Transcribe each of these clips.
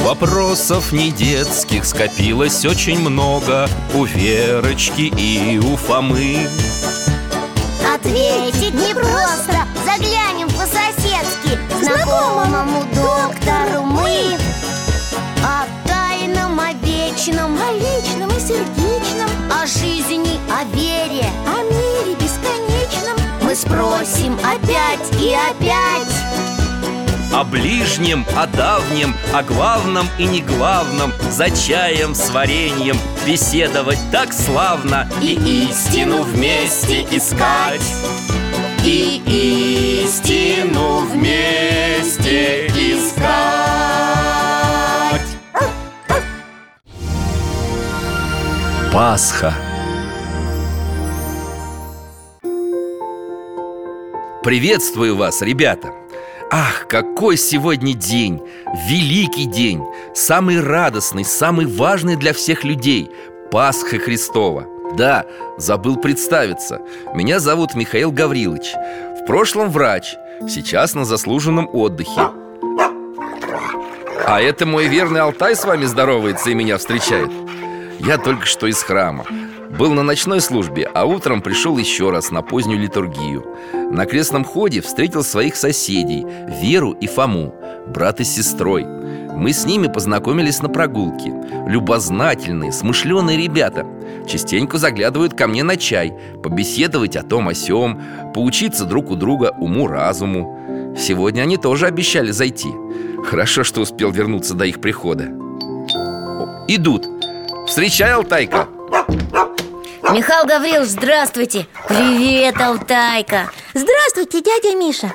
Вопросов не детских скопилось очень много у Верочки и у Фомы. Ответить непросто, заглянем по-соседски знакомому доктору мы. О тайном, о вечном, о личном и сердечном, о жизни, о вере, о мире бесконечном мы спросим опять и опять. О ближнем, о давнем, о главном и неглавном, за чаем с вареньем беседовать так славно. И истину вместе искать, и истину вместе искать. Пасха. Приветствую вас, ребята! Ах, какой сегодня день! Великий день! Самый радостный, самый важный для всех людей – Пасха Христова. Да, забыл представиться. Меня зовут Михаил Гаврилович. В прошлом врач, сейчас на заслуженном отдыхе. А это мой верный Алтай с вами здоровается и меня встречает. Я только что из храма. Был на ночной службе, а утром пришел еще раз на позднюю литургию. На крестном ходе встретил своих соседей, Веру и Фому, брат и сестрой. Мы с ними познакомились на прогулке. Любознательные, смышленые ребята. Частенько заглядывают ко мне на чай, побеседовать о том о сём, поучиться друг у друга уму-разуму. Сегодня они тоже обещали зайти. Хорошо, что успел вернуться до их прихода. Идут. Встречай, Алтайка. Михаил Гаврилович, здравствуйте. Привет, Алтайка. Здравствуйте, дядя Миша.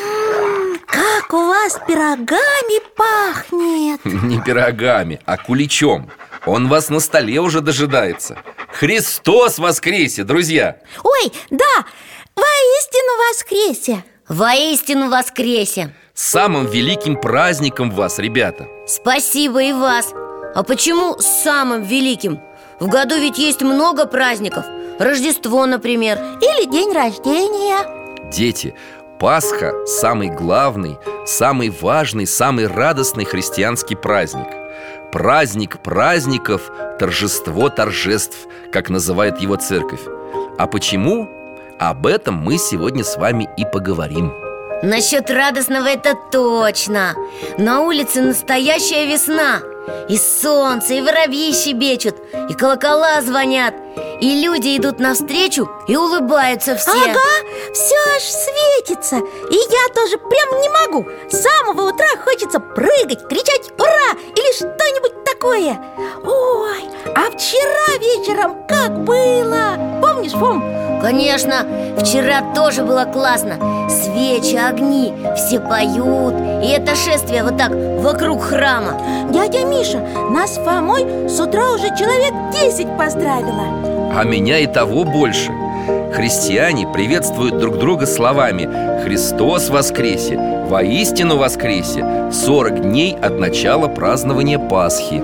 Как у вас пирогами пахнет. Не пирогами, а куличом. Он вас на столе уже дожидается. Христос воскресе, друзья! Ой, да, воистину воскресе. Воистину воскресе. С самым великим праздником вас, ребята. Спасибо и вас. А почему с самым великим? В году ведь есть много праздников. Рождество, например. Или день рождения. Дети, Пасха – самый главный, самый важный, самый радостный христианский праздник. Праздник праздников, торжество торжеств, как называет его церковь. А почему? Об этом мы сегодня с вами и поговорим. Насчет радостного это точно. На улице настоящая весна. И солнце, и воробьи щебечут, и колокола звонят, и люди идут навстречу и улыбаются все. Ага, все аж светится. И я тоже прям не могу. С самого утра хочется прыгать, кричать «Ура!» или что-нибудь такое. Ой, а вчера вечером как было? Помнишь, Фом? Конечно, вчера тоже было классно. Свечи, огни, все поют. И это шествие вот так вокруг храма. Дядя Миша, нас с Фомой с утра уже человек 10 поздравила. А меня и того больше. Христиане приветствуют друг друга словами «Христос воскресе! Воистину воскресе!» 40 дней от начала празднования Пасхи.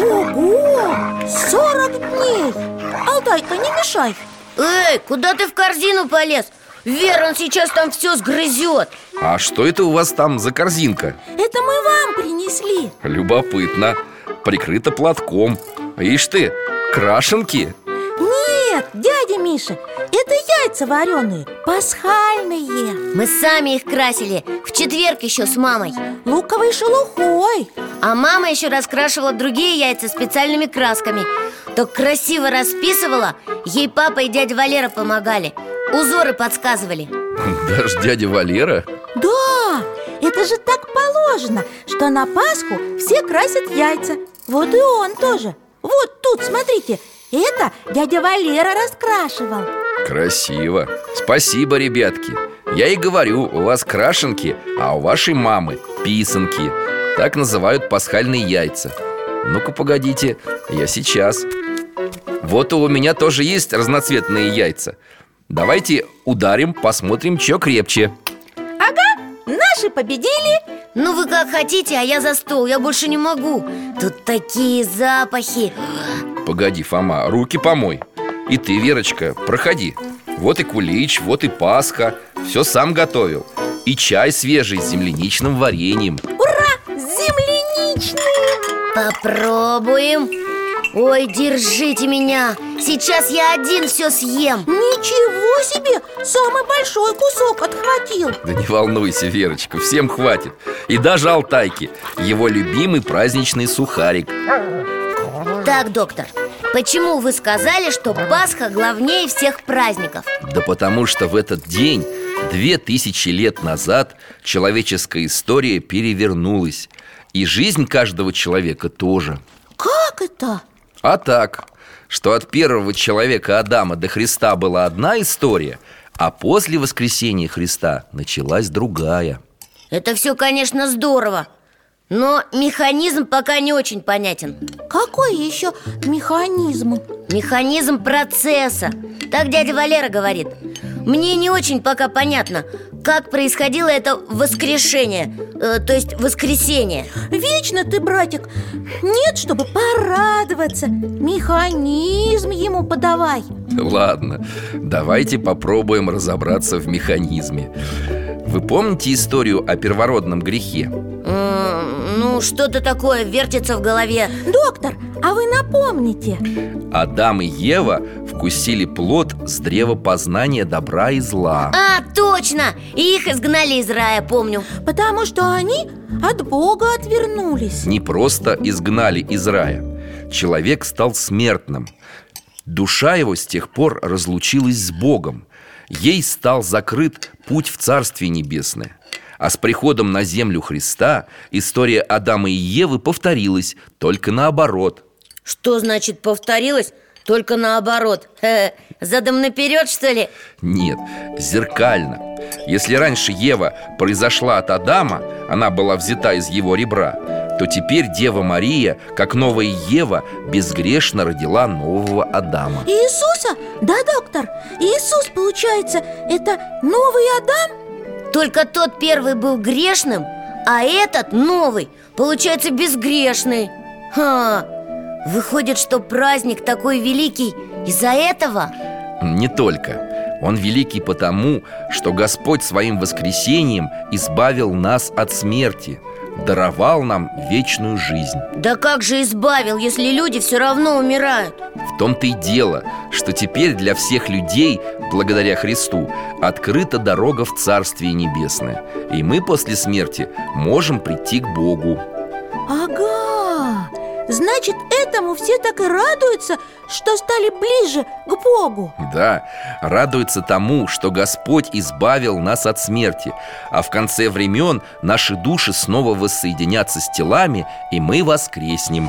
Ого! 40 дней! Алтайка, не мешай. Эй, куда ты в корзину полез? Вера, он сейчас там все сгрызет. А что это у вас там за корзинка? Это мы вам принесли. Любопытно. Прикрыто платком. Ишь ты, крашенки? Нет, дядя Миша, это яйца вареные, пасхальные. Мы сами их красили в четверг еще с мамой. Луковой шелухой. А мама еще раскрашивала другие яйца специальными красками. Так красиво расписывала. Ей папа и дядя Валера помогали. Узоры подсказывали. Даже дядя Валера? Да, это же так положено, что на Пасху все красят яйца. Вот и он тоже. Вот тут, смотрите, это дядя Валера раскрашивал. Красиво. Спасибо, ребятки. Я и говорю, у вас крашенки, а у вашей мамы писанки. Так называют пасхальные яйца. Ну-ка, погодите, я сейчас. Вот у меня тоже есть разноцветные яйца. Давайте ударим, посмотрим, что крепче. Ага, наши победили. Ну вы как хотите, а я за стол, я больше не могу. Тут такие запахи. Погоди, Фома, руки помой. И ты, Верочка, проходи. Вот и кулич, вот и Пасха. Все сам готовил. И чай свежий с земляничным вареньем. Ура! С земляничным! Попробуем. Ой, держите меня. Сейчас я один все съем. Ничего себе! Самый большой кусок отхватил. Да не волнуйся, Верочка, всем хватит. И даже Алтайке, его любимый праздничный сухарик. Так, доктор, почему вы сказали, что Пасха главнее всех праздников? Да потому что в этот день, 2000 лет назад, человеческая история перевернулась. И жизнь каждого человека тоже. Как это? А так, что от первого человека Адама до Христа была одна история, а после воскресения Христа началась другая. Это все, конечно, здорово, но механизм пока не очень понятен. Какой еще механизм? Механизм процесса. Так дядя Валера говорит. Мне не очень пока понятно, как происходило это воскрешение, то есть воскресение. Вечно ты, братик. Нет, чтобы порадоваться. Механизм ему подавай. Ладно, давайте попробуем разобраться в механизме. Вы помните историю о первородном грехе? Ну, что-то такое вертится в голове. Доктор, а вы напомните? Адам и Ева вкусили плод с древа познания добра и зла. А, точно! И их изгнали из рая, помню. Потому что они от Бога отвернулись. Не просто изгнали из рая. Человек стал смертным. Душа его с тех пор разлучилась с Богом. Ей стал закрыт путь в Царствие Небесное. А с приходом на землю Христа история Адама и Евы повторилась, только наоборот. Что значит повторилось? Только наоборот. Задом наперед, что ли? Нет, зеркально. Если раньше Ева произошла от Адама, она была взята из его ребра, то теперь Дева Мария, как новая Ева, безгрешно родила нового Адама. Иисуса? Да, доктор? Иисус, получается, это новый Адам? Только тот первый был грешным, а этот новый, получается, безгрешный. Выходит, что праздник такой великий из-за этого? Не только. Он великий потому, что Господь своим воскресением избавил нас от смерти, даровал нам вечную жизнь. Да как же избавил, если люди все равно умирают? В том-то и дело, что теперь для всех людей, благодаря Христу, открыта дорога в Царствие Небесное. И мы после смерти можем прийти к Богу. Ага, значит, этому все так и радуются, что стали ближе к Богу. Да, радуется тому, что Господь избавил нас от смерти, а в конце времен наши души снова воссоединятся с телами, и мы воскреснем.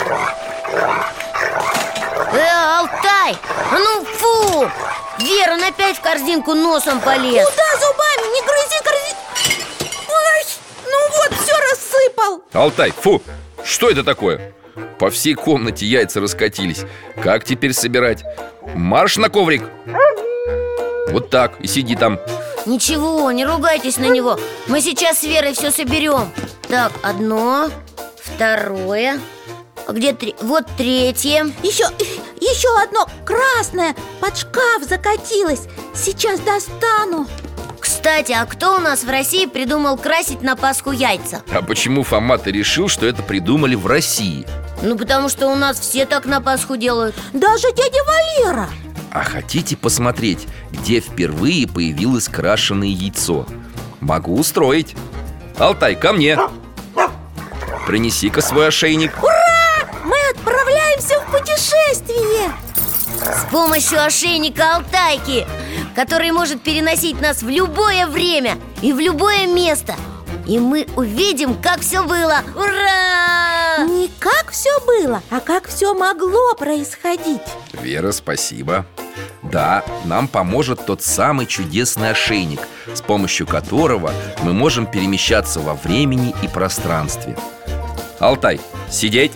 Алтай! Ну фу! Вера опять в корзинку носом полез. Куда зубами? Не грызи корзинку! Ой, ну вот, все рассыпал. Алтай, фу! Что это такое? По всей комнате яйца раскатились. Как теперь собирать? Марш на коврик! Вот так, и сиди там. Ничего, не ругайтесь на него. Мы сейчас с Верой все соберем. Так, одно, второе. А где вот третье. Еще одно красное под шкаф закатилось. Сейчас достану. Кстати, а кто у нас в России придумал красить на Пасху яйца? А почему, Фома, ты решил, что это придумали в России? Ну, потому что у нас все так на Пасху делают. Даже дядя Валера. А хотите посмотреть, где впервые появилось крашеное яйцо? Могу устроить. Алтай, ко мне. Принеси-ка свой ошейник. Ура! Мы отправляемся в путешествие. С помощью ошейника Алтайки, который может переносить нас в любое время и в любое место. И мы увидим, как все было. Ура! Не как все было, а как все могло происходить. Вера, спасибо. Да, нам поможет тот самый чудесный ошейник, с помощью которого мы можем перемещаться во времени и пространстве. Алтай, сидеть.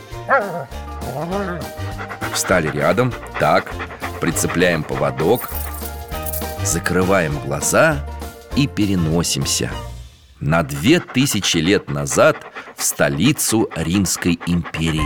Встали рядом. Так, прицепляем поводок, закрываем глаза и переносимся на 2000 лет назад в столицу Римской империи.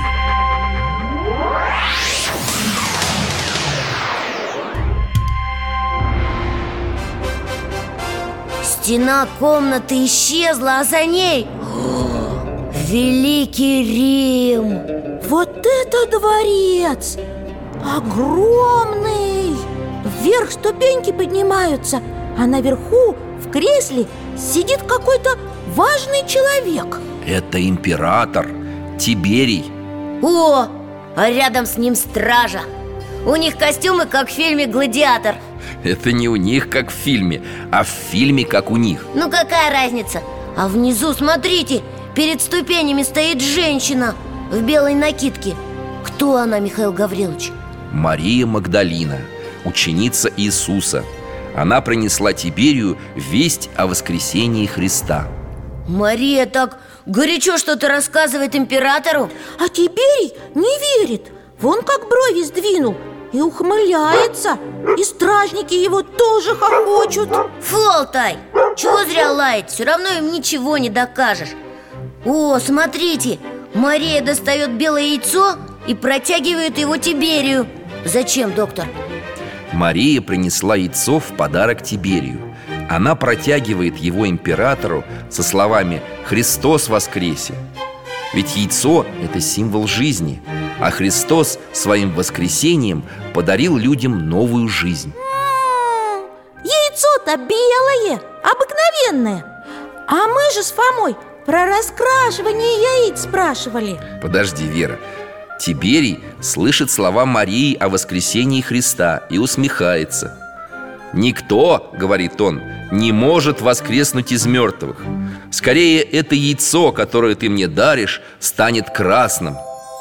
Стена комнаты исчезла, а за ней Великий Рим! Вот это дворец! Огромный! Вверх ступеньки поднимаются, а наверху, в кресле, сидит какой-то важный человек. Это император Тиберий. О, а рядом с ним стража. У них костюмы, как в фильме «Гладиатор». Это не у них, как в фильме, а в фильме, как у них. Ну какая разница? А внизу, смотрите, перед ступенями стоит женщина в белой накидке. Кто она, Михаил Гаврилович? Мария Магдалина, ученица Иисуса. Она принесла Тиберию весть о воскресении Христа. Мария так горячо что-то рассказывает императору. А Тиберий не верит. Вон как брови сдвинул и ухмыляется. И стражники его тоже хохочут. Фу, Алтай, чего зря лаять, все равно им ничего не докажешь. О, смотрите, Мария достает белое яйцо и протягивает его Тиберию. Зачем, доктор? Мария принесла яйцо в подарок Тиберию. Она протягивает его императору со словами «Христос воскресе». Ведь яйцо – это символ жизни, а Христос своим воскресением подарил людям новую жизнь. Яйцо-то белое, обыкновенное. А мы же с Фомой про раскрашивание яиц спрашивали. Подожди, Вера. Тиберий слышит слова Марии о воскресении Христа и усмехается. «Никто, — говорит он, — не может воскреснуть из мертвых. Скорее, это яйцо, которое ты мне даришь, станет красным».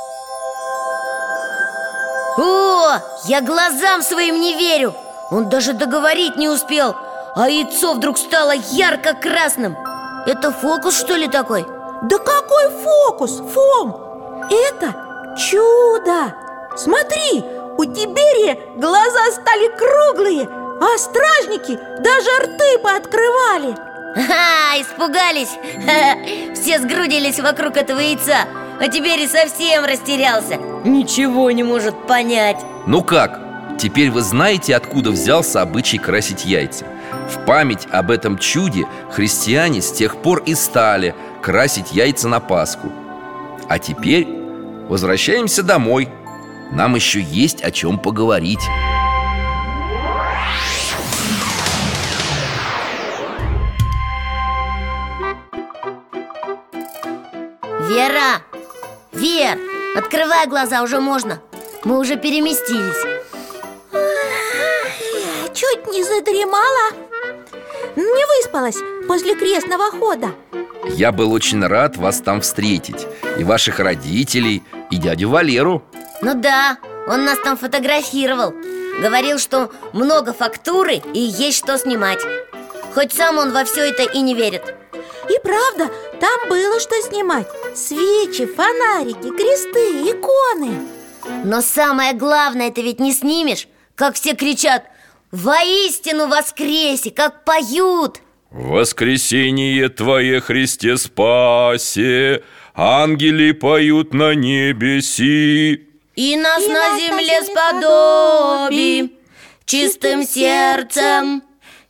О, я глазам своим не верю. Он даже договорить не успел, а яйцо вдруг стало ярко-красным. Это фокус, что ли, такой? Да какой фокус, Фом! Это чудо! Смотри, у Тиберия глаза стали круглые, а стражники даже рты пооткрывали. Ха, испугались. Ха-ха. Все сгрудились вокруг этого яйца, а теперь и совсем растерялся. Ничего не может понять. Ну как? Теперь вы знаете, откуда взялся обычай красить яйца. В память об этом чуде христиане с тех пор и стали красить яйца на Пасху. А теперь возвращаемся домой. Нам еще есть о чем поговорить. Вера! Вер, открывай глаза, уже можно. Мы уже переместились. Чуть не задремала. Не выспалась после крестного хода. Я был очень рад вас там встретить. И ваших родителей, и дядю Валеру. Ну да, он нас там фотографировал. Говорил, что много фактуры и есть что снимать. Хоть сам он во все это и не верит. И правда, там было что снимать. Свечи, фонарики, кресты, иконы. Но самое главное, это ведь не снимешь, как все кричат: «Воистину воскресе!», как поют. «Воскресение Твое, Христе, спасе! Ангели поют на небеси!» И нас на земле сподоби, чистым сердцем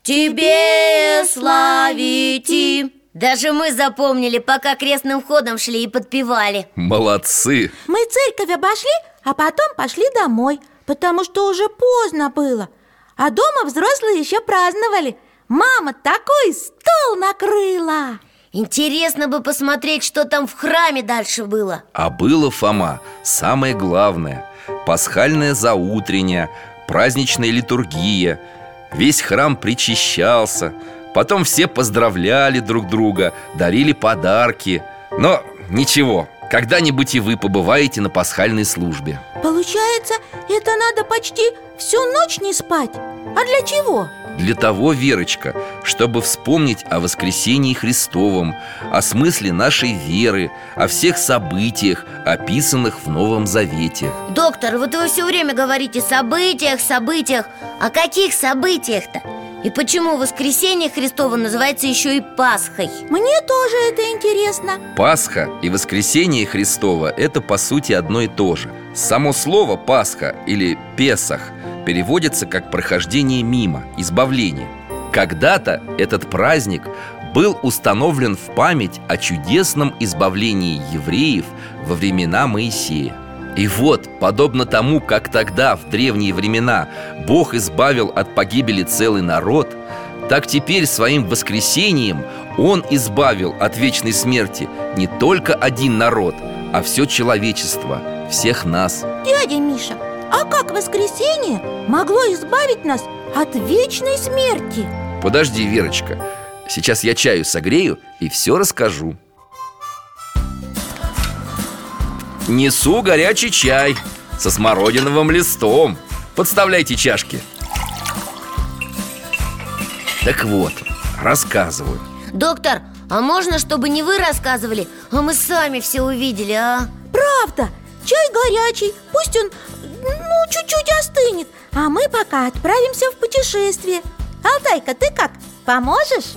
Тебе славите. Даже мы запомнили, пока крестным ходом шли и подпевали. Молодцы! Мы церковь обошли, а потом пошли домой, потому что уже поздно было. А дома взрослые еще праздновали. Мама такой стол накрыла. Интересно бы посмотреть, что там в храме дальше было. А было, Фома, самое главное: пасхальная заутренняя, праздничная литургия. Весь храм причащался. Потом все поздравляли друг друга, дарили подарки. Но ничего, когда-нибудь и вы побываете на пасхальной службе. Получается, это надо почти всю ночь не спать. А для чего? Для того, Верочка, чтобы вспомнить о воскресении Христовом, о смысле нашей веры, о всех событиях, описанных в Новом Завете. Доктор, вот вы все время говорите событиях, событиях. О каких событиях-то? И почему воскресение Христово называется еще и Пасхой? Мне тоже это интересно. Пасха и воскресение Христово – это по сути одно и то же. Само слово «Пасха» или «Песах» переводится как «прохождение мимо», «избавление». Когда-то этот праздник был установлен в память о чудесном избавлении евреев во времена Моисея. И вот, подобно тому, как тогда, в древние времена, Бог избавил от погибели целый народ, так теперь своим воскресением Он избавил от вечной смерти не только один народ, а все человечество, всех нас. Дядя Миша, а как воскресение могло избавить нас от вечной смерти? Подожди, Верочка, сейчас я чаю согрею и все расскажу. Несу горячий чай со смородиновым листом. Подставляйте чашки. Так вот, рассказываю. Доктор, а можно, чтобы не вы рассказывали, а мы сами все увидели, а? Правда, чай горячий, пусть он, чуть-чуть остынет. А мы пока отправимся в путешествие. Алтайка, ты как, поможешь?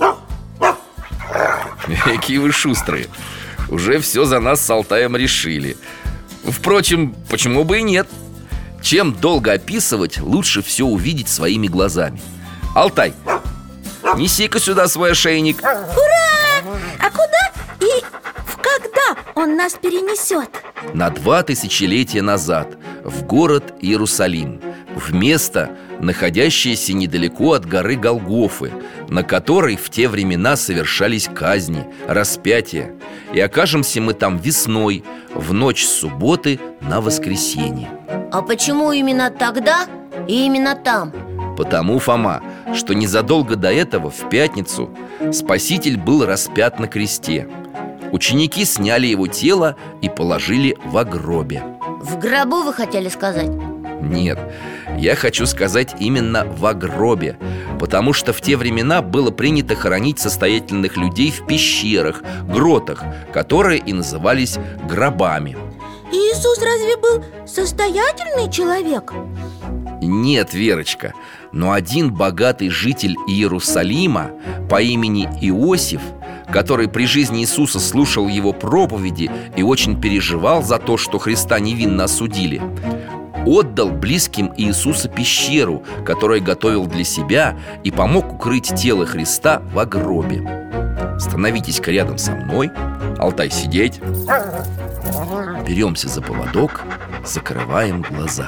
Какие вы шустрые. Уже все за нас с Алтаем решили. Впрочем, почему бы и нет? Чем долго описывать, лучше все увидеть своими глазами. Алтай, неси-ка сюда свой ошейник. Ура! А куда и когда он нас перенесет? На 2 тысячелетия назад в город Иерусалим, в место, находящееся недалеко от горы Голгофы, на которой в те времена совершались казни, распятия. И окажемся мы там весной, в ночь с субботы на воскресенье. А почему именно тогда и именно там? Потому, Фома, что незадолго до этого, в пятницу, Спаситель был распят на кресте. Ученики сняли его тело и положили во гробе. В гробу вы хотели сказать? Нет, я хочу сказать именно во гробе, потому что в те времена было принято хоронить состоятельных людей в пещерах, гротах, которые и назывались гробами. Иисус разве был состоятельный человек? Нет, Верочка, но один богатый житель Иерусалима по имени Иосиф, который при жизни Иисуса слушал его проповеди и очень переживал за то, что Христа невинно осудили, отдал близким Иисуса пещеру, которую готовил для себя, и помог укрыть тело Христа во гробе. Становитесь-ка рядом со мной. Алтай, сидеть. Беремся за поводок, закрываем глаза.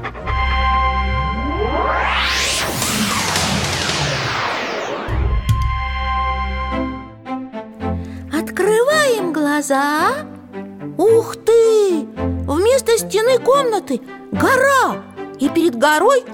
Открываем глаза. Ух ты! Вместо стены комнаты гора, и перед горой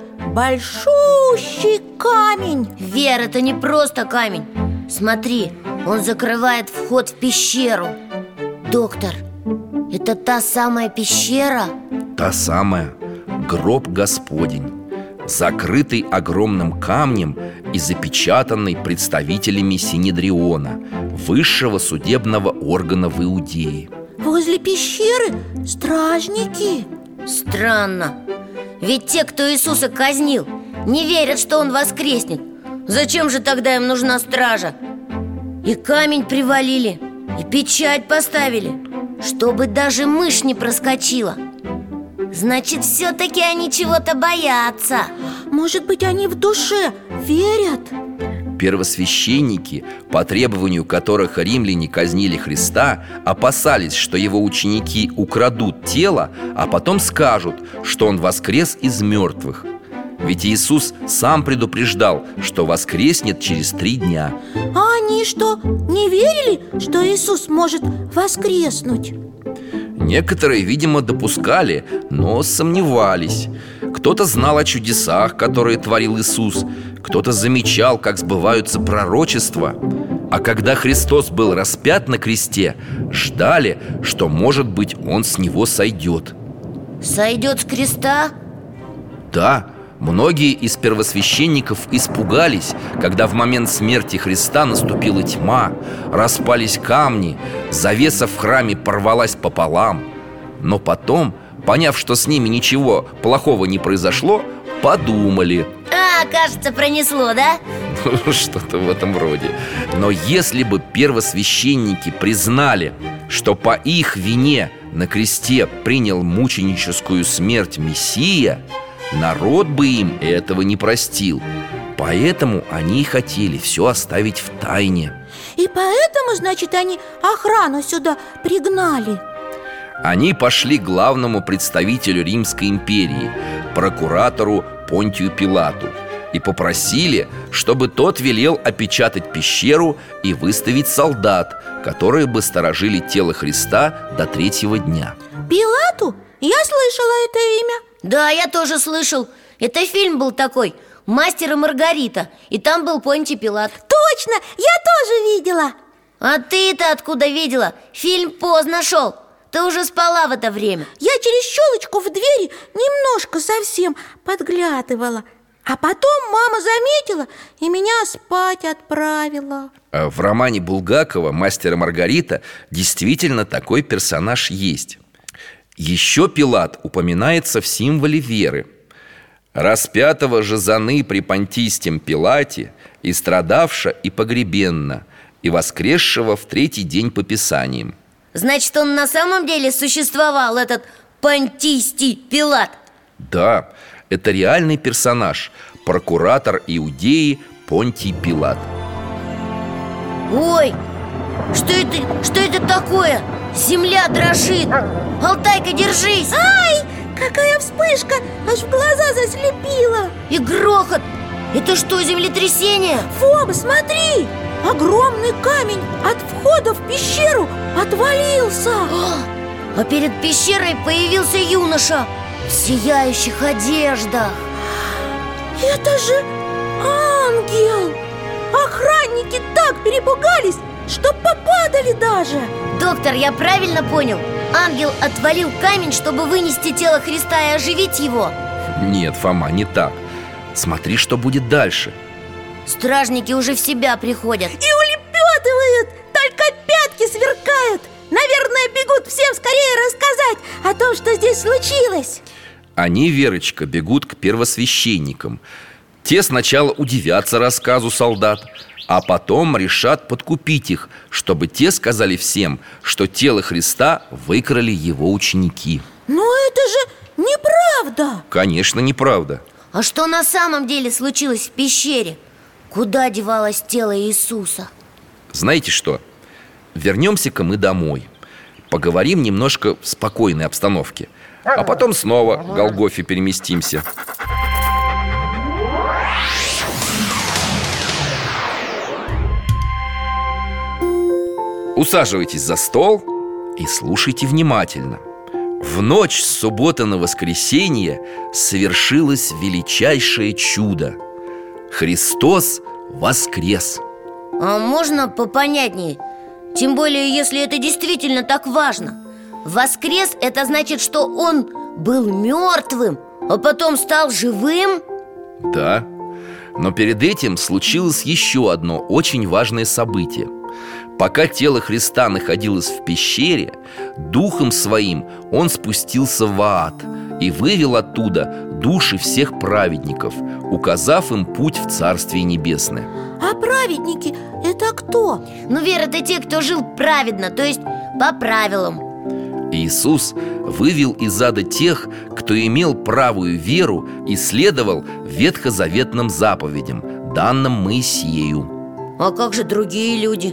большущий камень. Вер, это не просто камень. Смотри, он закрывает вход в пещеру. Доктор, это та самая пещера? Та самая, гроб Господень, закрытый огромным камнем и запечатанный представителями Синедриона, высшего судебного органа в Иудее. Возле пещеры стражники. Странно. Ведь те, кто Иисуса казнил, не верят, что Он воскреснет. Зачем же тогда им нужна стража? И камень привалили, и печать поставили, чтобы даже мышь не проскочила. Значит, все-таки они чего-то боятся. Может быть, они в душе верят? Первосвященники, по требованию которых римляне казнили Христа, опасались, что его ученики украдут тело, а потом скажут, что он воскрес из мертвых. Ведь Иисус сам предупреждал, что воскреснет через 3 дня. А они что, не верили, что Иисус может воскреснуть? Некоторые, видимо, допускали, но сомневались. Кто-то знал о чудесах, которые творил Иисус, кто-то замечал, как сбываются пророчества. А когда Христос был распят на кресте, ждали, что, может быть, Он с Него сойдет. Сойдет с креста? Да, многие из первосвященников испугались, когда в момент смерти Христа наступила тьма, распались камни, завеса в храме порвалась пополам. Но потом, поняв, что с ними ничего плохого не произошло, подумали: кажется, пронесло, да? Что-то в этом роде. Но если бы первосвященники признали, что по их вине на кресте принял мученическую смерть Мессия, народ бы им этого не простил. Поэтому они и хотели все оставить в тайне. И поэтому, значит, они охрану сюда пригнали. Они пошли к главному представителю Римской империи, прокуратору Понтию Пилату, и попросили, чтобы тот велел опечатать пещеру и выставить солдат, которые бы сторожили тело Христа до 3-го дня. Пилату? Я слышала это имя. Да, я тоже слышал. Это фильм был такой «Мастер и Маргарита», и там был Понтий Пилат. Точно, я тоже видела. А ты-то откуда видела? Фильм поздно шел. Ты уже спала в это время. Я через щелочку в двери немножко совсем подглядывала. А потом мама заметила и меня спать отправила. В романе Булгакова «Мастер и Маргарита» действительно такой персонаж есть. Еще Пилат упоминается в символе веры. «Распятого же заны при Понтийстем Пилате, и страдавша, и погребенна, и воскресшего в 3-й день по Писаниям». Значит, он на самом деле существовал, этот Понтийский Пилат? Да, это реальный персонаж, прокуратор Иудеи Понтий Пилат. Ой, что это такое? Земля дрожит. Алтайка, держись! Ай, какая вспышка, аж в глаза заслепила. И грохот. Это что, землетрясение? Фома, смотри, огромный камень от входа в пещеру отвалился. А перед пещерой появился юноша в сияющих одеждах. Это же ангел! Охранники так перепугались, что попадали даже. Доктор, я правильно понял? Ангел отвалил камень, чтобы вынести тело Христа и оживить его? Нет, Фома, не так. Смотри, что будет дальше. Стражники уже в себя приходят. И улепетывают, только пятки сверкают. Наверное, бегут всем скорее рассказать о том, что здесь случилось. Они, Верочка, бегут к первосвященникам. Те сначала удивятся рассказу солдат, а потом решат подкупить их, чтобы те сказали всем, что тело Христа выкрали его ученики. Но это же неправда. Конечно, неправда. А что на самом деле случилось в пещере? Куда девалось тело Иисуса? Знаете что? Вернемся-ка мы домой. Поговорим немножко в спокойной обстановке, а потом снова к Голгофе переместимся. Усаживайтесь за стол и слушайте внимательно. В ночь с субботы на воскресенье совершилось величайшее чудо. Христос воскрес. А можно попонятнее? Тем более, если это действительно так важно. Воскрес – это значит, что он был мертвым, а потом стал живым? Да, но перед этим случилось еще одно очень важное событие. Пока тело Христа находилось в пещере, духом своим он спустился в ад и вывел оттуда души всех праведников, указав им путь в Царствие Небесное. А праведники – это кто? Ну, Вера, это те, кто жил праведно, то есть по правилам. Иисус вывел из ада тех, кто имел правую веру и следовал ветхозаветным заповедям, данным Моисею. А как же другие люди?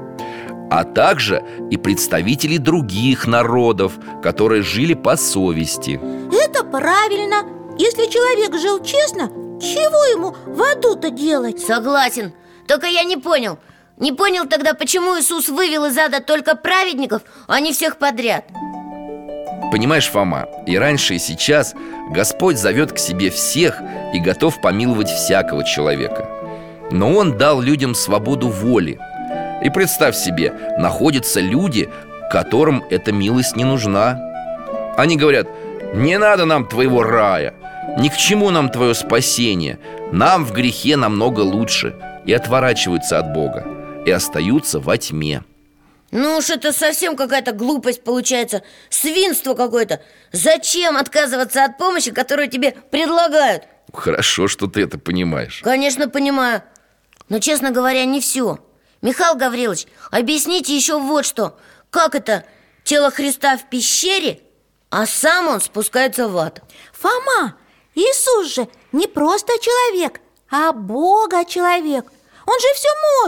А также и представители других народов, которые жили по совести. Это правильно. Если человек жил честно, чего ему в аду-то делать? Согласен. Только я не понял. Не понял тогда, почему Иисус вывел из ада только праведников, а не всех подряд. Понимаешь, Фома, и раньше, и сейчас Господь зовет к себе всех и готов помиловать всякого человека. Но Он дал людям свободу воли. И представь себе, находятся люди, которым эта милость не нужна. Они говорят: не надо нам твоего рая, ни к чему нам твое спасение, нам в грехе намного лучше. И отворачиваются от Бога, и остаются во тьме. Ну уж это совсем какая-то глупость получается. Свинство какое-то. Зачем отказываться от помощи, которую тебе предлагают? Хорошо, что ты это понимаешь. Конечно, понимаю. Но, честно говоря, не все. Михаил Гаврилович, объясните еще вот что. Как это тело Христа в пещере, а сам он спускается в ад? Фома, Иисус же не просто человек, а Бога человек. Он же все может.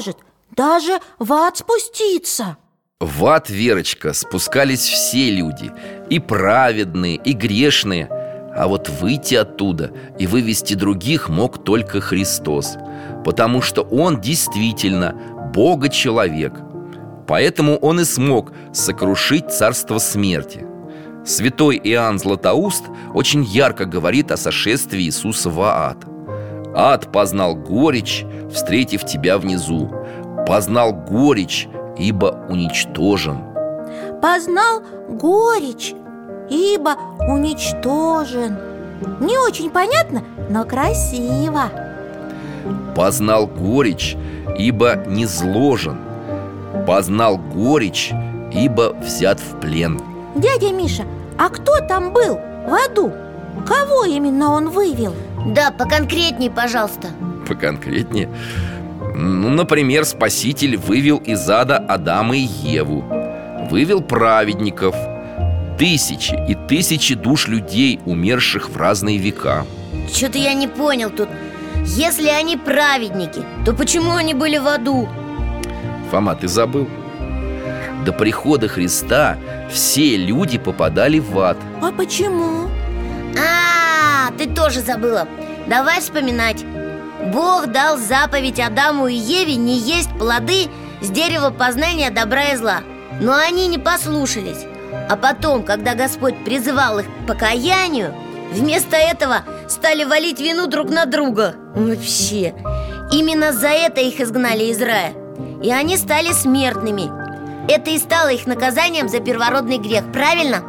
даже в ад спуститься? В ад, Верочка, спускались все люди, и праведные, и грешные. А вот выйти оттуда и вывести других мог только Христос, потому что Он действительно Бога-человек. Поэтому Он и смог сокрушить царство смерти. Святой Иоанн Златоуст очень ярко говорит о сошествии Иисуса в ад. «Ад познал горечь, встретив тебя внизу. Познал горечь, ибо уничтожен». Познал горечь, ибо уничтожен. Не очень понятно, но красиво. Познал горечь, ибо низложен. Познал горечь, ибо взят в плен. Дядя Миша, а кто там был в аду? Кого именно он вывел? Да, поконкретней, пожалуйста. Поконкретнее. Например, Спаситель вывел из ада Адама и Еву. Вывел праведников. Тысячи и тысячи душ людей, умерших в разные века. Что-то я не понял тут. Если они праведники, то почему они были в аду? Фома, ты забыл? До прихода Христа все люди попадали в ад. А почему? Ты тоже забыла. Давай вспоминать. Бог дал заповедь Адаму и Еве не есть плоды с дерева познания добра и зла. Но они не послушались. А потом, когда Господь призывал их к покаянию, вместо этого стали валить вину друг на друга. Вообще. Именно за это их изгнали из рая. И они стали смертными. Это и стало их наказанием за первородный грех, правильно?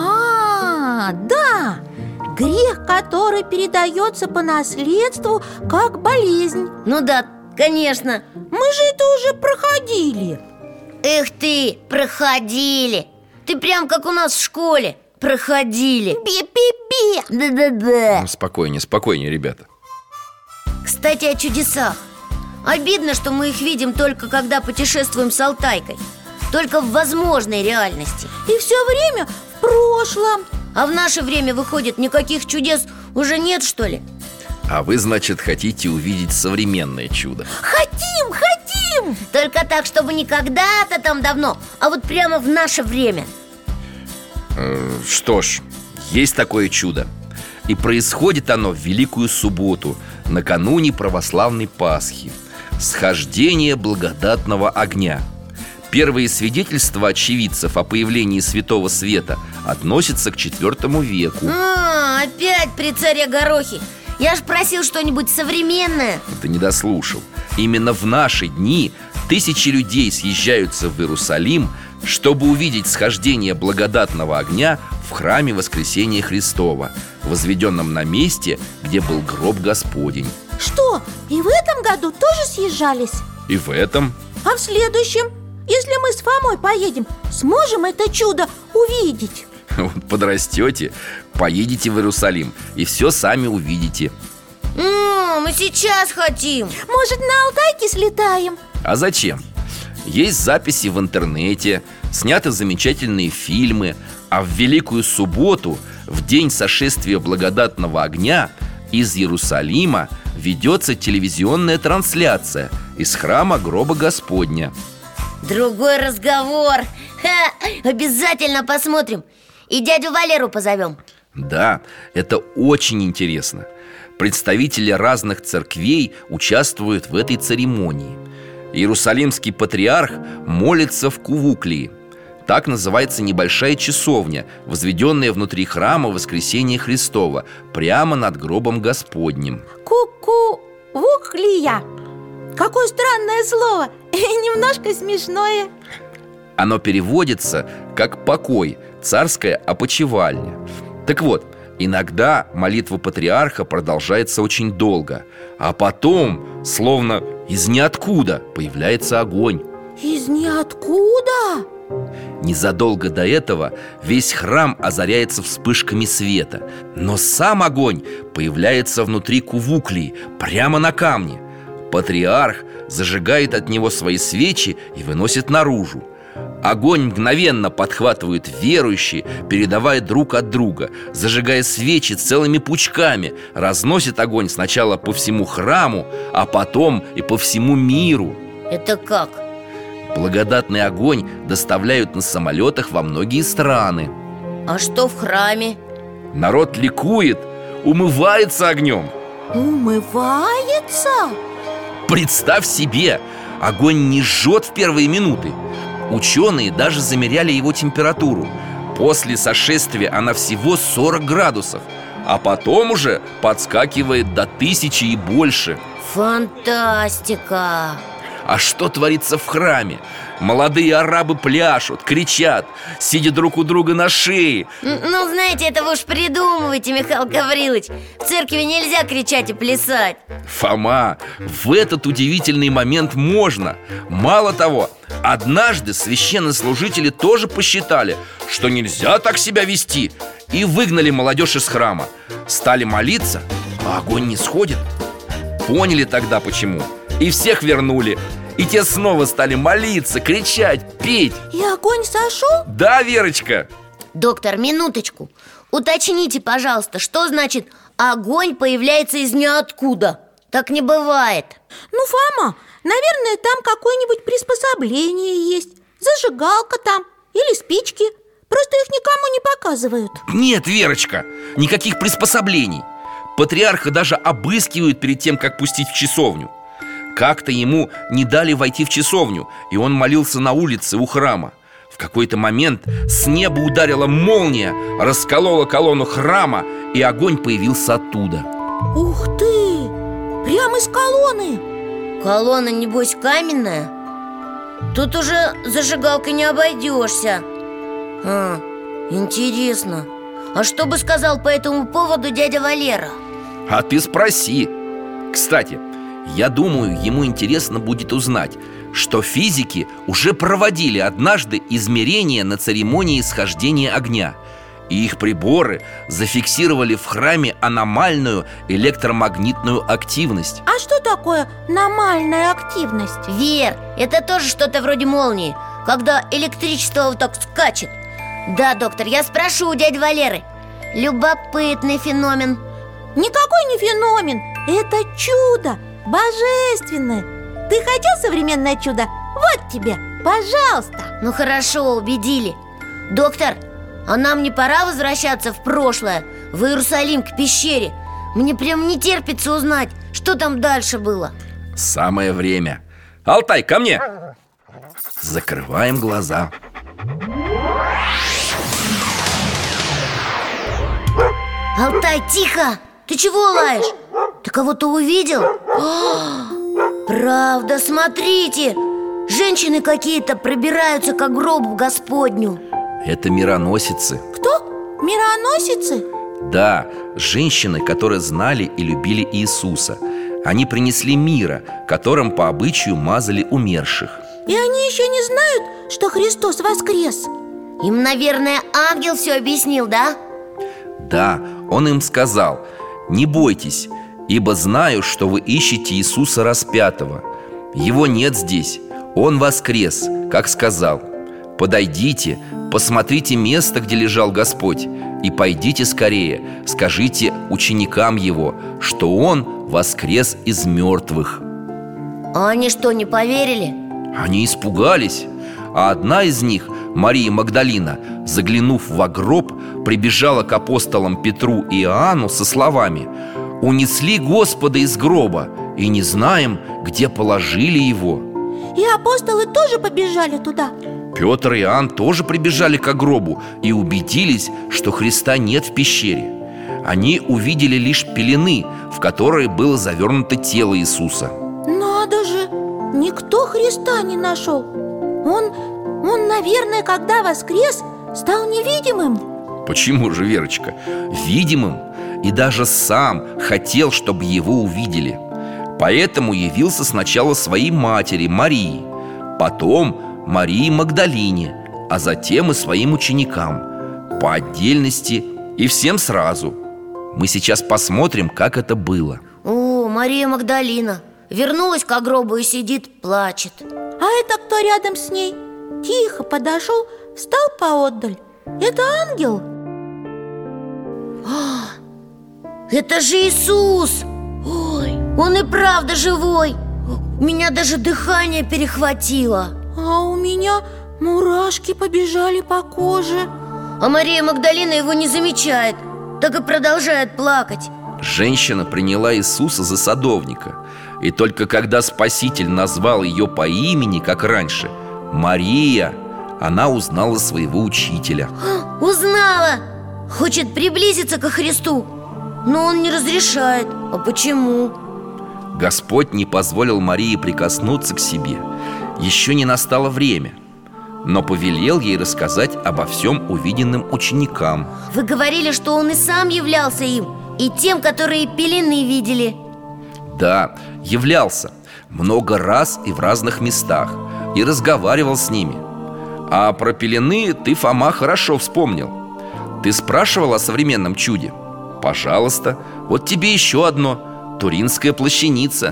Да. Грех, который передается по наследству как болезнь. Ну да, конечно. Мы же это уже проходили. Эх ты, проходили. Ты прям как у нас в школе. Проходили. Би-би-би. Да-да-да. Спокойнее, спокойнее, ребята. Кстати, о чудесах. Обидно, что мы их видим только когда путешествуем с Алтайкой. Только в возможной реальности. И все время в прошлом. А в наше время, выходит, никаких чудес уже нет, что ли? А вы, значит, хотите увидеть современное чудо? Хотим, хотим. Только так, чтобы не когда-то там давно, а вот прямо в наше время. Что ж, есть такое чудо. И происходит оно в Великую Субботу, накануне православной Пасхи. Схождение благодатного огня. Первые свидетельства очевидцев о появлении Святого Света относятся к IV веку. Опять при царе Горохе. Я ж просил что-нибудь современное. Ты не дослушал. Именно в наши дни тысячи людей съезжаются в Иерусалим, чтобы увидеть схождение благодатного огня в храме Воскресения Христова, возведенном на месте, где был гроб Господень. Что, и в этом году тоже съезжались? И в этом. А в следующем? Если мы с Фомой поедем, сможем это чудо увидеть? Вот подрастете, поедете в Иерусалим и все сами увидите. Мы сейчас хотим. Может, на Алтайке слетаем? А зачем? Есть записи в интернете, сняты замечательные фильмы. А в Великую Субботу, в день сошествия благодатного огня, из Иерусалима ведется телевизионная трансляция из храма гроба Господня. Другой разговор. Обязательно посмотрим. И дядю Валеру позовем. Да, это очень интересно. Представители разных церквей участвуют в этой церемонии. Иерусалимский патриарх молится в Кувуклии. Так называется небольшая часовня, возведенная внутри храма Воскресения Христова, прямо над гробом Господним. Кувуклия. Какое странное слово. Немножко смешное. Оно переводится как «покой», «царская опочивальня». Так вот, иногда молитва патриарха продолжается очень долго, а потом, словно из ниоткуда, появляется огонь. Из ниоткуда? Незадолго до этого весь храм озаряется вспышками света. Но сам огонь появляется внутри Кувуклии, прямо на камне. Патриарх зажигает от него свои свечи и выносит наружу. Огонь мгновенно подхватывают верующие, передавая друг от друга, зажигая свечи целыми пучками, разносит огонь сначала по всему храму, а потом и по всему миру. Это как? Благодатный огонь доставляют на самолетах во многие страны. А что в храме? Народ ликует, умывается огнем. Умывается? Представь себе, огонь не жжет в первые минуты. Ученые даже замеряли его температуру. После сошествия она всего 40 градусов, а потом уже подскакивает до 1000 и больше. Фантастика! А что творится в храме? Молодые арабы пляшут, кричат, сидя друг у друга на шее. Ну, знаете, это вы уж придумываете, Михаил Гаврилович. В церкви нельзя кричать и плясать. Фома, в этот удивительный момент можно. Мало того, однажды священнослужители тоже посчитали, что нельзя так себя вести, и выгнали молодежь из храма. Стали молиться, а огонь не сходит. Поняли тогда почему, и всех вернули. И те снова стали молиться, кричать, петь. И огонь сошел? Да, Верочка. Доктор, минуточку. Уточните, пожалуйста, что значит огонь появляется из ниоткуда? Так не бывает. Ну, Фома, наверное, там какое-нибудь приспособление есть. Зажигалка там или спички. Просто их никому не показывают. Нет, Верочка, никаких приспособлений. Патриарха даже обыскивают перед тем, как пустить в часовню. Как-то ему не дали войти в часовню, и он молился на улице у храма. В какой-то момент с неба ударила молния, расколола колонну храма, и огонь появился оттуда. Ух ты! Прямо из колонны! Колонна, небось, каменная? Тут уже зажигалкой не обойдешься. Интересно. А что бы сказал по этому поводу дядя Валера? А ты спроси. Кстати, я думаю, ему интересно будет узнать, что физики уже проводили однажды измерения на церемонии схождения огня, и их приборы зафиксировали в храме аномальную электромагнитную активность. А что такое аномальная активность? Вер, это тоже что-то вроде молнии, когда электричество вот так скачет. Да, доктор, я спрошу у дяди Валеры. Любопытный феномен. Никакой не феномен, это чудо, божественное. Ты хотел современное чудо? Вот тебе, пожалуйста. Ну хорошо, убедили. Доктор, а нам не пора возвращаться в прошлое, в Иерусалим, к пещере? Мне прям не терпится узнать, что там дальше было. Самое время. Алтай, ко мне! Закрываем глаза. Алтай, тихо! Ты чего лаешь? Ты кого-то увидел? Правда, смотрите! Женщины какие-то пробираются к гробу Господню. Это мироносицы. Кто? Мироносицы? Да, женщины, которые знали и любили Иисуса. Они принесли мира, которым по обычаю мазали умерших. И они еще не знают, что Христос воскрес? Им, наверное, ангел все объяснил, да? Да, он им сказал: «Не бойтесь, ибо знаю, что вы ищете Иисуса распятого. Его нет здесь, он воскрес, как сказал. Подойдите, посмотрите место, где лежал Господь, и пойдите скорее, скажите ученикам его, что он воскрес из мертвых». А они что, не поверили? Они испугались, а одна из них, Мария Магдалина, заглянув во гроб, прибежала к апостолам Петру и Иоанну со словами: «Унесли Господа из гроба, и не знаем, где положили его». И апостолы тоже побежали туда? Петр и Иоанн тоже прибежали к гробу и убедились, что Христа нет в пещере. Они увидели лишь пелены, в которые было завернуто тело Иисуса. Надо же! Никто Христа не нашел. Он, наверное, когда воскрес, стал невидимым. Почему же, Верочка? Видимым. И даже сам хотел, чтобы его увидели. Поэтому явился сначала своей матери Марии, потом Марии Магдалине, а затем и своим ученикам, по отдельности и всем сразу. Мы сейчас посмотрим, как это было. О, Мария Магдалина вернулась к гробу и сидит, плачет. А это кто рядом с ней? Тихо подошел, встал поотдаль. Это ангел? Это же Иисус! Ой, он и правда живой! Меня даже дыхание перехватило. А у меня мурашки побежали по коже. А Мария Магдалина его не замечает, так и продолжает плакать. Женщина приняла Иисуса за садовника. И только когда Спаситель назвал ее по имени, как раньше, Мария, она узнала своего учителя. Узнала! Хочет приблизиться ко Христу, но он не разрешает. А почему? Господь не позволил Марии прикоснуться к себе. Еще не настало время, но повелел ей рассказать обо всем увиденным ученикам. Вы говорили, что он и сам являлся им, и тем, которые пелены видели. Да, являлся много раз и в разных местах, и разговаривал с ними. А про пелены ты, Фома, хорошо вспомнил. Ты спрашивал о современном чуде? Пожалуйста, вот тебе еще одно. Туринская плащаница.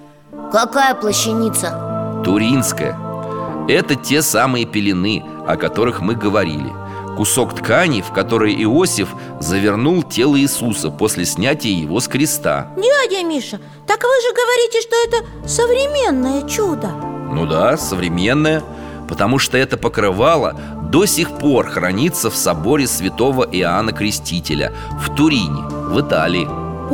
Какая плащаница? Туринская. Это те самые пелены, о которых мы говорили. Кусок ткани, в который Иосиф завернул тело Иисуса после снятия его с креста. Дядя Миша, так вы же говорите, что это современное чудо. Ну да, современное, потому что это покрывало до сих пор хранится в соборе святого Иоанна Крестителя в Турине, в Италии.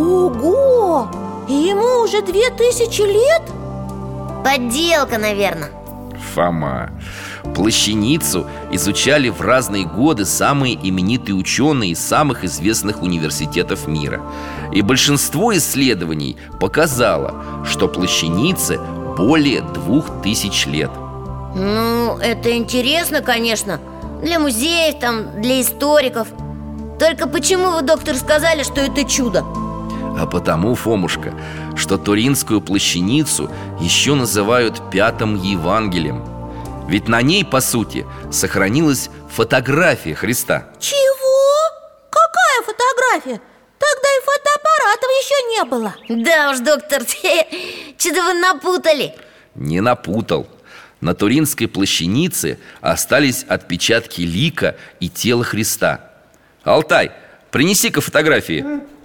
Ого! И ему уже 2000 лет? Подделка, наверное. Фома, плащаницу изучали в разные годы самые именитые ученые из самых известных университетов мира. И большинство исследований показало, что плащанице более 2000 лет. Ну, это интересно, конечно. Для музеев, там, для историков. Только почему вы, доктор, сказали, что это чудо? А потому, Фомушка, что туринскую плащаницу еще называют Пятым Евангелием. Ведь на ней, по сути, сохранилась фотография Христа. Чего? Какая фотография? Тогда и фотоаппаратов еще не было. Да уж, доктор, что-то вы напутали. Не напутал. На туринской плащанице остались отпечатки лика и тела Христа. Алтай, принеси-ка фотографии.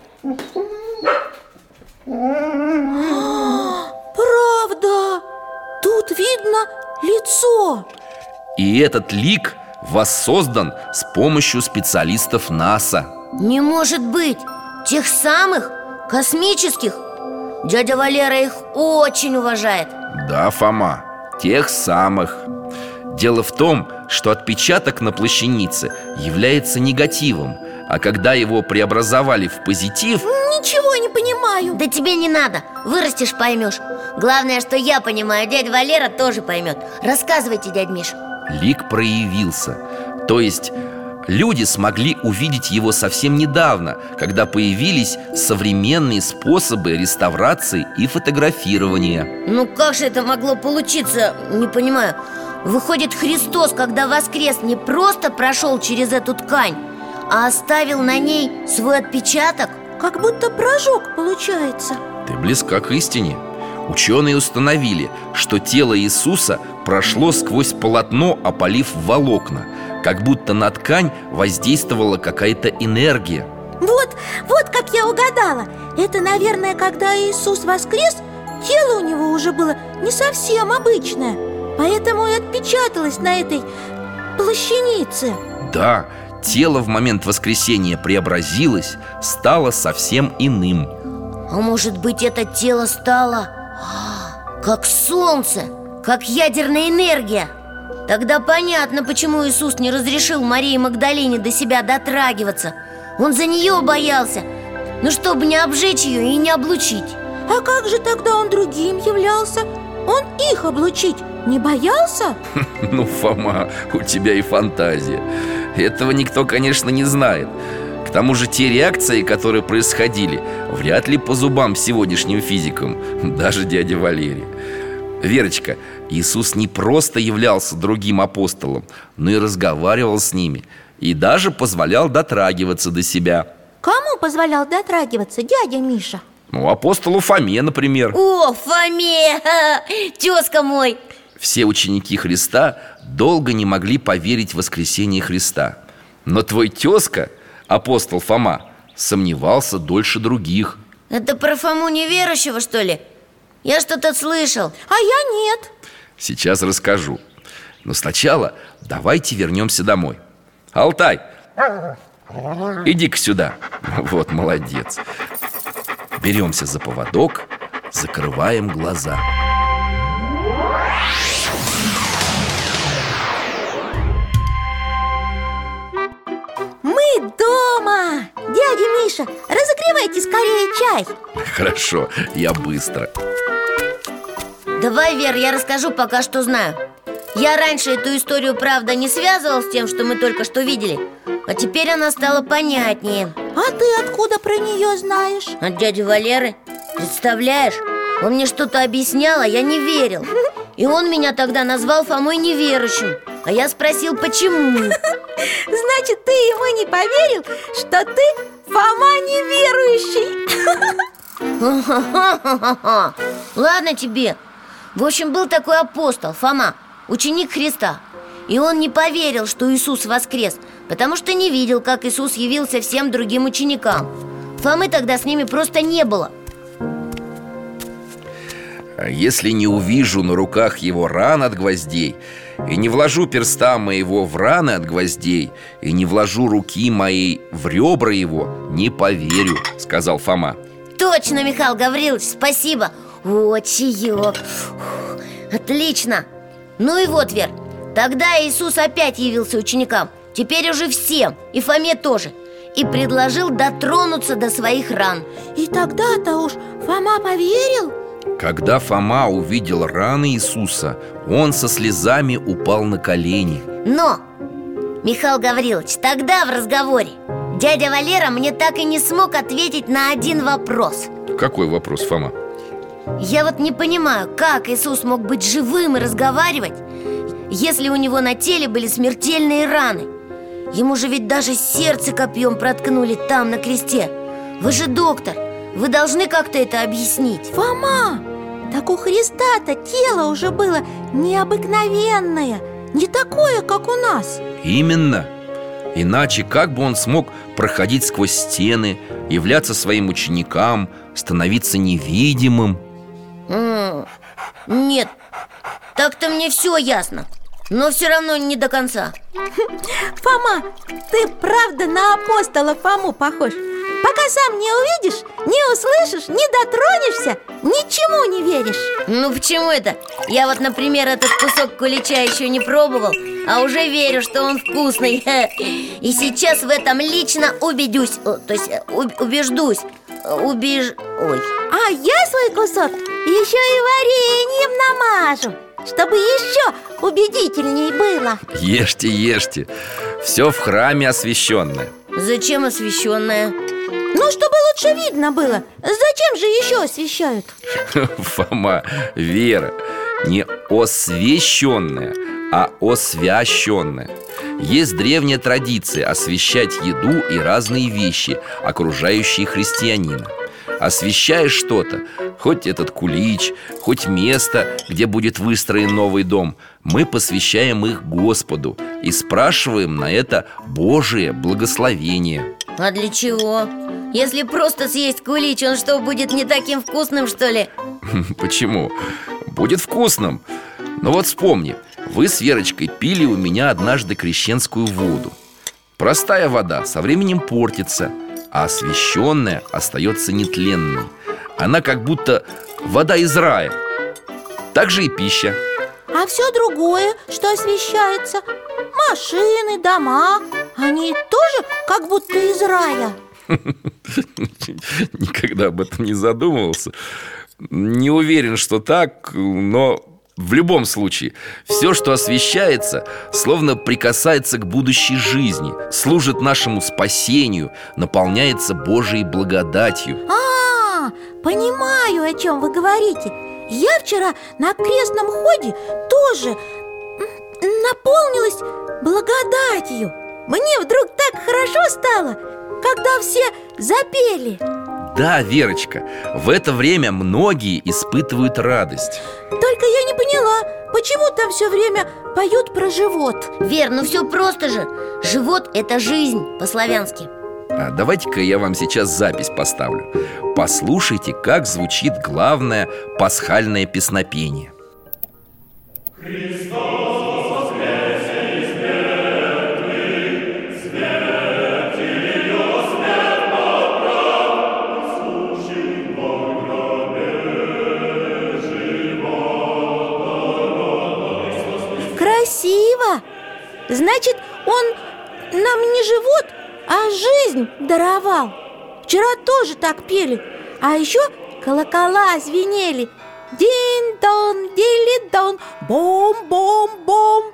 Правда, тут видно лицо. И этот лик воссоздан с помощью специалистов НАСА. Не может быть. Тех самых, космических. Дядя Валера их очень уважает. Да, Фома, тех самых. Дело в том, что отпечаток на плащанице является негативом, а когда его преобразовали в позитив... Ничего не понимаю. Да тебе не надо, вырастешь, поймешь. Главное, что я понимаю, дядя Валера тоже поймет. Рассказывайте, дядь Миша. Лик проявился. То есть люди смогли увидеть его совсем недавно, когда появились современные способы реставрации и фотографирования. Ну как же это могло получиться? Не понимаю. Выходит, Христос, когда воскрес, не просто прошел через эту ткань, а оставил на ней свой отпечаток? Как будто прожог получается. Ты близка к истине. Ученые установили, что тело Иисуса прошло сквозь полотно, опалив волокна, как будто на ткань воздействовала какая-то энергия. Вот как я угадала. Это, наверное, когда Иисус воскрес, тело у него уже было не совсем обычное, поэтому и отпечаталось на этой плащанице. Да, тело в момент воскресения преобразилось, стало совсем иным. А может быть, это тело стало как солнце, как ядерная энергия? Тогда понятно, почему Иисус не разрешил Марии Магдалине до себя дотрагиваться. Он за нее боялся, ну, чтобы не обжечь ее и не облучить. А как же тогда он другим являлся? Он их облучить не боялся? Ну, Фома, у тебя и фантазия. Этого никто, конечно, не знает. К тому же те реакции, которые происходили, вряд ли по зубам сегодняшним физикам, даже дяде Валере. Верочка, Иисус не просто являлся другим апостолом, но и разговаривал с ними, и даже позволял дотрагиваться до себя. Кому позволял дотрагиваться, дядя Миша? Ну, апостолу Фоме, например. О, Фоме, тезка мой. Все ученики Христа долго не могли поверить в воскресение Христа. Но твой тезка, апостол Фома, сомневался дольше других. Это про Фому неверующего, что ли? Я что-то слышал. А я нет. Сейчас расскажу. Но сначала давайте вернемся домой. Алтай, иди-ка сюда. Вот, молодец. Беремся за поводок, закрываем глаза. Мы дома! Дядя Миша, разогревайте скорее чай. Хорошо, я быстро. Давай, Вер, я расскажу пока что знаю. Я раньше эту историю, правда, не связывал с тем, что мы только что видели, а теперь она стала понятнее. А ты откуда про нее знаешь? От дяди Валеры. Представляешь? Он мне что-то объяснял, а я не верил. И он меня тогда назвал Фомой неверующим. А я спросил, почему. Значит, ты ему не поверил, что ты Фома неверующий? Ладно тебе. В общем, был такой апостол, Фома, ученик Христа. И он не поверил, что Иисус воскрес, потому что не видел, как Иисус явился всем другим ученикам. Фомы тогда с ними просто не было. Если не увижу на руках его ран от гвоздей, и не вложу перста моего в раны от гвоздей, и не вложу руки моей в ребра его, не поверю, сказал Фома. Точно, Михаил Гаврилович, спасибо. О, чаек. Отлично. Ну и вот, Вер, тогда Иисус опять явился ученикам, теперь уже всем, и Фоме тоже, и предложил дотронуться до своих ран. И тогда-то уж Фома поверил? Когда Фома увидел раны Иисуса, он со слезами упал на колени. Но, Михаил Гаврилович, тогда в разговоре дядя Валера мне так и не смог ответить на один вопрос. Какой вопрос, Фома? Я вот не понимаю, как Иисус мог быть живым и разговаривать, если у него на теле были смертельные раны. Ему же ведь даже сердце копьем проткнули там, на кресте. Вы же доктор, вы должны как-то это объяснить. Фома, так у Христа-то тело уже было необыкновенное, не такое, как у нас. Именно. Иначе как бы он смог проходить сквозь стены, являться своим ученикам, становиться невидимым? Нет, так-то мне все ясно, но все равно не до конца. Фома, ты правда на апостола Фому похож. Пока сам не увидишь, не услышишь, не дотронешься, ничему не веришь. Ну почему это? Я вот, например, этот кусок кулича еще не пробовал, а уже верю, что он вкусный. И сейчас в этом лично убедюсь. Убеждусь. Ой. А я свой кусок еще и вареньем намажу, чтобы еще убедительней было. Ешьте, ешьте. Все в храме освященное. Зачем освященное? Ну, чтобы лучше видно было. Зачем же еще освещают? Фома, Вера, не освященное, а освященное. Есть древняя традиция освящать еду и разные вещи, окружающие христианина. Освящаешь что-то, хоть этот кулич, хоть место, где будет выстроен новый дом, мы посвящаем их Господу и спрашиваем на это Божие благословение. А для чего? Если просто съесть кулич, он что, будет не таким вкусным, что ли? Почему? Будет вкусным. Но вот вспомни, вы с Верочкой пили у меня однажды крещенскую воду. Простая вода со временем портится, а освященная остается нетленной. Она как будто вода из рая. Так же и пища. А все другое, что освещается, машины, дома, они тоже как будто из рая. Никогда об этом не задумывался. Не уверен, что так, но в любом случае все, что освещается, словно прикасается к будущей жизни, служит нашему спасению, наполняется Божией благодатью. Понимаю, о чем вы говорите. Я вчера на крестном ходе тоже наполнилась благодатью. Мне вдруг так хорошо стало, когда все запели. Да, Верочка, в это время многие испытывают радость. Только я не поняла, почему там все время поют про живот? Вер, ну все просто же. Живот – это жизнь по-славянски. давайте-ка я вам сейчас запись поставлю. Послушайте, как звучит главное пасхальное песнопение. Красиво! Значит, он нам не живот, а жизнь даровал. Вчера тоже так пели. А еще колокола звенели. Дин-дон, дили-дон, бом-бом-бом.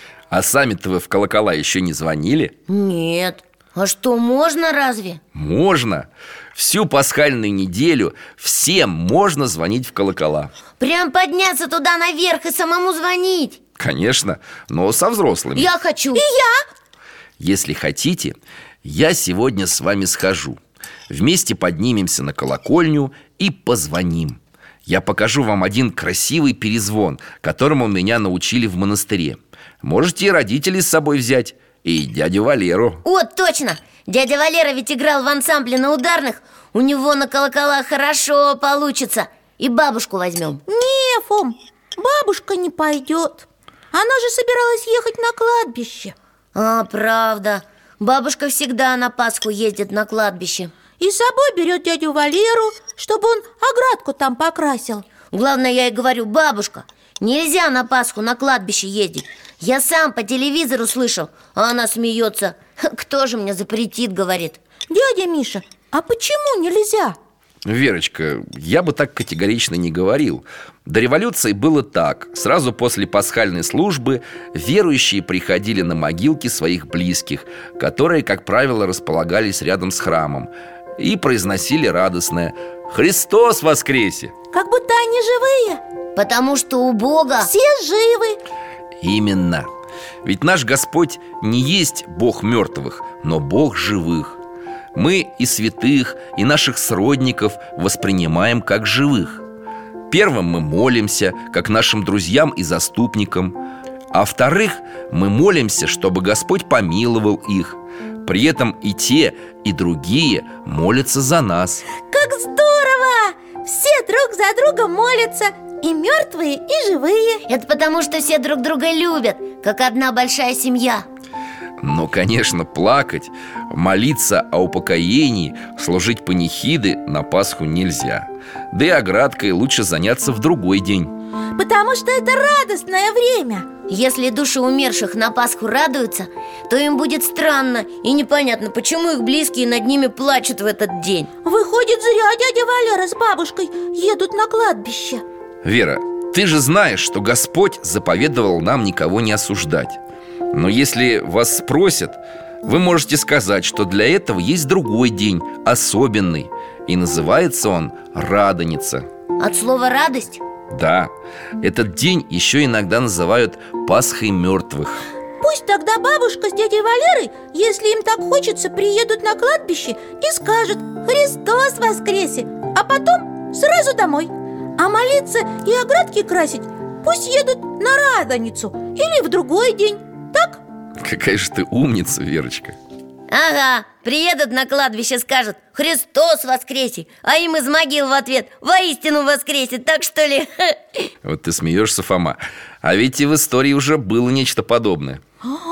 А сами-то вы в колокола еще не звонили? Нет. А что, можно разве? Можно. Всю пасхальную неделю всем можно звонить в колокола. Прям подняться туда наверх и самому звонить? Конечно, но со взрослыми. Я хочу. И я! Если хотите, я сегодня с вами схожу. Вместе поднимемся на колокольню и позвоним. Я покажу вам один красивый перезвон, которому меня научили в монастыре. Можете и родителей с собой взять, и дядю Валеру. О, точно! Дядя Валера ведь играл в ансамбле на ударных. У него на колоколах хорошо получится. И бабушку возьмем. Не, Фом, бабушка не пойдет. Она же собиралась ехать на кладбище. А, правда. Бабушка всегда на Пасху ездит на кладбище. И с собой берет дядю Валеру, чтобы он оградку там покрасил. Главное, я ей говорю: бабушка, нельзя на Пасху на кладбище ездить. Я сам по телевизору слышал. А она смеется. Кто же мне запретит, говорит. Дядя Миша, а почему нельзя? Верочка, я бы так категорично не говорил. До революции было так. Сразу после пасхальной службы верующие приходили на могилки своих близких, которые, как правило, располагались рядом с храмом, и произносили радостное «Христос воскресе!». Как будто они живые. Потому что у Бога Все живы. Именно. Ведь наш Господь не есть Бог мертвых, но Бог живых. Мы и святых, и наших сродников воспринимаем как живых. Первым мы молимся, как нашим друзьям и заступникам. А вторых, мы молимся, чтобы Господь помиловал их. При этом и те, и другие молятся за нас. Как здорово! Все друг за другом молятся. И мертвые, и живые. это потому, что все друг друга любят, как одна большая семья. Но, конечно, плакать, молиться о упокоении, служить панихиды на Пасху нельзя. Да и оградкой лучше заняться в другой день. Потому что это радостное время. Если души умерших на Пасху радуются, то им будет странно и непонятно, почему их близкие над ними плачут в этот день. Выходит, зря дядя Валера с бабушкой едут на кладбище. Вера, ты же знаешь, что Господь заповедовал нам никого не осуждать. Но если вас спросят, вы можете сказать, что для этого есть другой день, особенный. И называется он Радоница. От слова «радость»? Да, этот день еще иногда называют Пасхой мертвых. Пусть тогда бабушка с дядей Валерой, если им так хочется, приедут на кладбище и скажут «Христос воскресе!», а потом сразу домой. А молиться и оградки красить пусть едут на Радоницу или в другой день. Так? Какая же ты умница, Верочка. Ага, приедут на кладбище, скажут «Христос воскресе!», а им из могил в ответ «Воистину воскресе!», так что ли? Вот ты смеешься, Фома. А ведь и в истории уже было нечто подобное.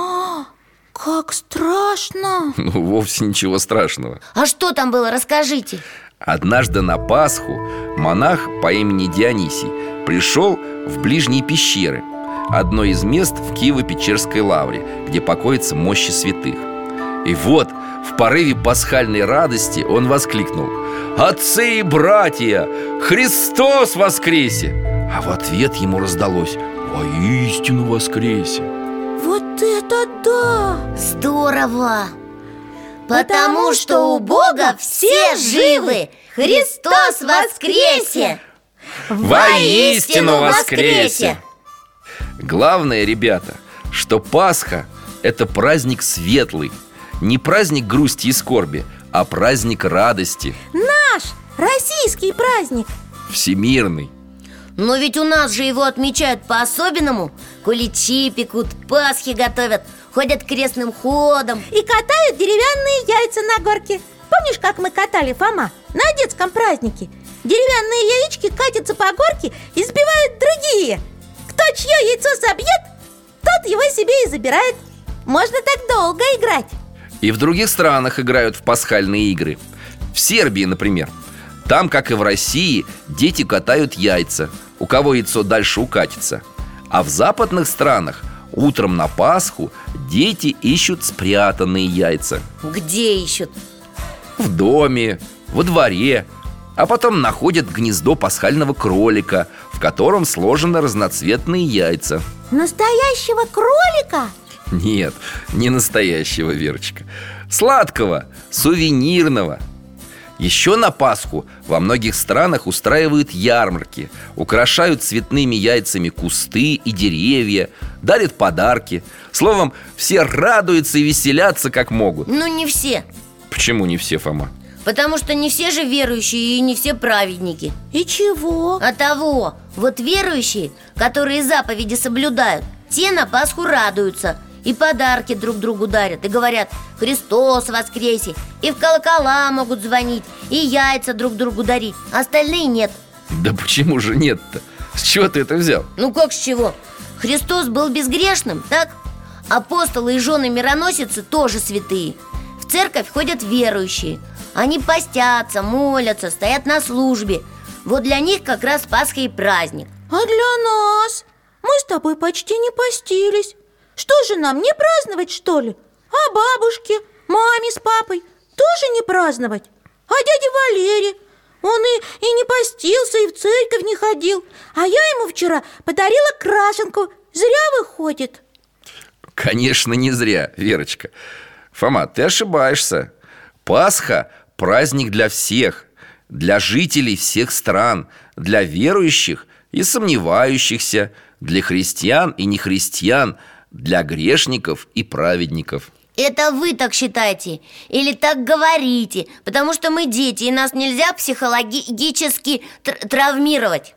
Как страшно! Ну, вовсе ничего страшного. А что там было, расскажите. Однажды на Пасху монах по имени Дионисий пришел в ближние пещеры, одно из мест в Киево-Печерской лавре, где покоятся мощи святых. И вот, в порыве пасхальной радости он воскликнул: «Отцы и братья, Христос воскресе!» А в ответ ему раздалось: «Воистину воскресе!» Вот это да! Здорово! Потому что у Бога все живы! Христос воскресе! Воистину воскресе! Главное, ребята, что Пасха – это праздник светлый. Не праздник грусти и скорби, а праздник радости. Наш российский праздник. Всемирный. Но ведь у нас же его отмечают по-особенному. Куличи пекут, Пасхи готовят, ходят крестным ходом И катают деревянные яйца на горке. Помнишь, как мы катали, Фома, на детском празднике? Деревянные яички катятся по горке и сбивают другие. Кто чье яйцо собьет, тот его себе и забирает. Можно так долго играть. И в других странах играют в пасхальные игры. В Сербии, например. Там, как и в России, дети катают яйца. У кого яйцо дальше укатится. А в западных странах утром на Пасху дети ищут спрятанные яйца. Где ищут? В доме, во дворе. А потом находят гнездо пасхального кролика, в котором сложены разноцветные яйца. Настоящего кролика? Нет, не настоящего, Верочка. Сладкого, сувенирного. Еще на Пасху во многих странах устраивают ярмарки, украшают цветными яйцами кусты и деревья, дарят подарки. Словом, все радуются и веселятся как могут. Ну, не все. Почему не все, Фома? Потому что не все же верующие и не все праведники. И чего? А того, вот верующие, которые заповеди соблюдают, те на Пасху радуются и подарки друг другу дарят, и говорят: «Христос воскресе!» И в колокола могут звонить, и яйца друг другу дарить. Остальные нет. Да почему же нет-то? С чего ты это взял? Ну как с чего? Христос был безгрешным, так? Апостолы и жены мироносицы тоже святые. В церковь ходят верующие. Они постятся, молятся, стоят на службе. Вот для них как раз Пасха и праздник. А для нас? Мы с тобой почти не постились. Что же нам, не праздновать, что ли? А бабушке, маме с папой тоже не праздновать? А дядя Валерий? Он и не постился, и в церковь не ходил. А я ему вчера подарила крашенку. Зря выходит. Конечно, не зря, Верочка. Фома, ты ошибаешься. Пасха – праздник для всех, для жителей всех стран, для верующих и сомневающихся, для христиан и нехристиан, для грешников и праведников. Это вы так считаете или так говорите, потому что мы дети, и нас нельзя психологически травмировать.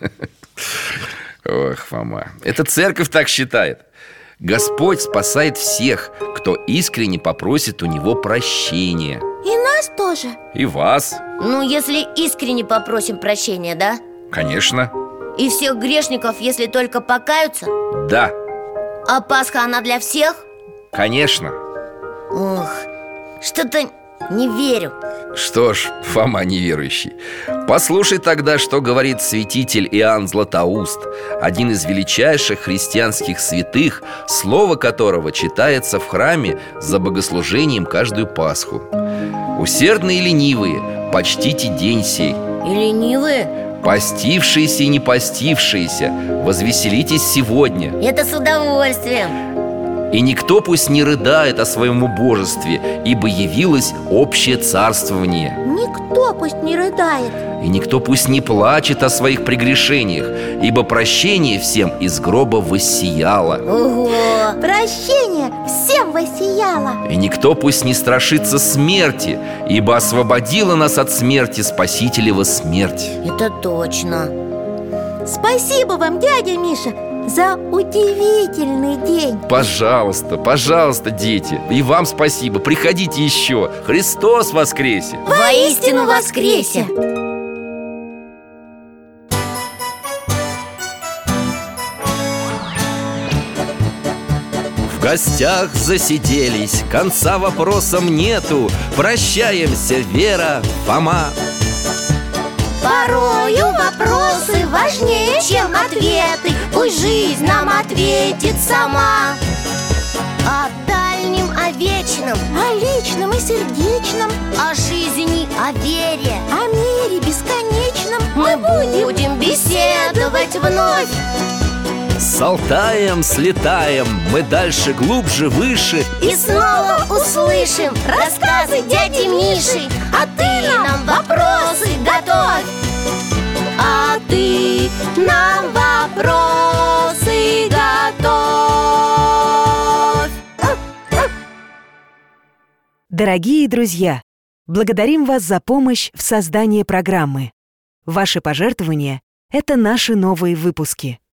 Ох, Фома, это церковь так считает. Господь спасает всех, кто искренне попросит у Него прощения. И нас тоже. И вас. Ну, если искренне попросим прощения, да? Конечно. И всех грешников, если только покаются? Да. А Пасха, она для всех? Конечно. Ох, что-то не верю. Что ж, Фома неверующий, послушай тогда, что говорит святитель Иоанн Златоуст, один из величайших христианских святых, слово которого читается в храме за богослужением каждую Пасху. «Усердные и ленивые, почтите день сей. И ленивые? Постившиеся и не постившиеся, возвеселитесь сегодня. Это с удовольствием. И никто пусть не рыдает о своем убожестве, ибо явилось общее царствование. Никто пусть не рыдает. И никто пусть не плачет о своих прегрешениях, ибо прощение всем из гроба воссияло. Ого! Прощение всем воссияло. И никто пусть не страшится смерти, ибо освободила нас от смерти Спасителева смерть. Это точно. Спасибо вам, дядя Миша, за удивительный день. Пожалуйста, пожалуйста, дети. И вам спасибо, приходите еще. Христос воскресе! Воистину воскресе! В гостях засиделись, конца вопросам нету. Прощаемся, Вера, Фома. Порою вопросы важнее, чем ответы. Пусть жизнь нам ответит сама. О дальнем, о вечном, О личном и сердечном, о жизни, о вере о мире бесконечном мы будем беседовать вновь. С Алтаем слетаем, мы дальше, глубже, выше. И снова услышим рассказы дяди Миши. А ты нам вопросы готовь. А ты нам вопросы готовь. Дорогие друзья, благодарим вас за помощь в создании программы. Ваши пожертвования Это наши новые выпуски.